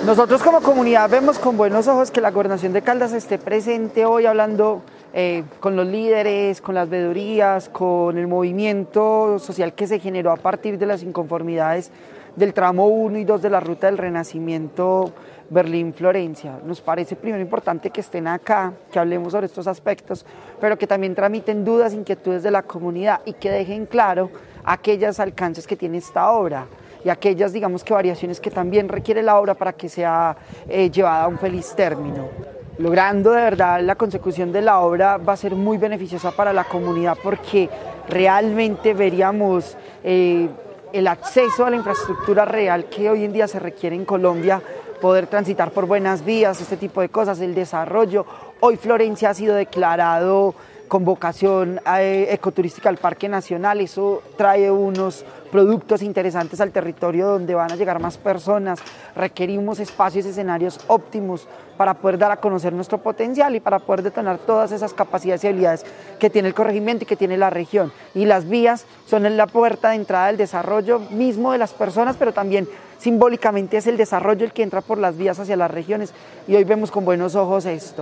Nosotros como comunidad vemos con buenos ojos que la Gobernación de Caldas esté presente hoy hablando con los líderes, con las veedurías, con el movimiento social que se generó a partir de las inconformidades del tramo 1 y 2 de la Ruta del Renacimiento Berlín-Florencia. Nos parece primero importante que estén acá, que hablemos sobre estos aspectos, pero que también tramiten dudas, inquietudes de la comunidad y que dejen claro aquellos alcances que tiene esta obra y aquellas, digamos que variaciones que también requiere la obra para que sea llevada a un feliz término. Logrando de verdad la consecución de la obra va a ser muy beneficiosa para la comunidad porque realmente veríamos el acceso a la infraestructura real que hoy en día se requiere en Colombia, poder transitar por buenas vías, este tipo de cosas, el desarrollo. Hoy Florencia ha sido declarado con vocación ecoturística al Parque Nacional, eso trae unos productos interesantes al territorio donde van a llegar más personas. Requerimos espacios y escenarios óptimos para poder dar a conocer nuestro potencial y para poder detonar todas esas capacidades y habilidades que tiene el corregimiento y que tiene la región. Y las vías son la puerta de entrada del desarrollo mismo de las personas, pero también simbólicamente es el desarrollo el que entra por las vías hacia las regiones y hoy vemos con buenos ojos esto.